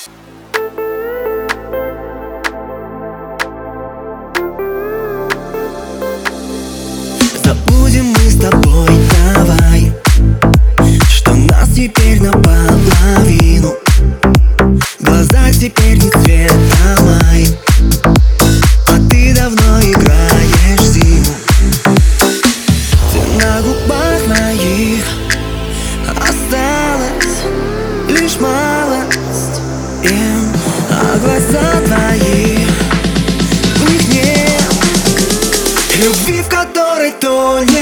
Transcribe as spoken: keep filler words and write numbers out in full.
Забудем мы с тобой, давай, что нас теперь наполовину. В глазах теперь не цвета май, а ты давно играешь зиму. Ты на губах моих осталась лишь малость, им, а глаза твои, в них нет любви, в которой тонет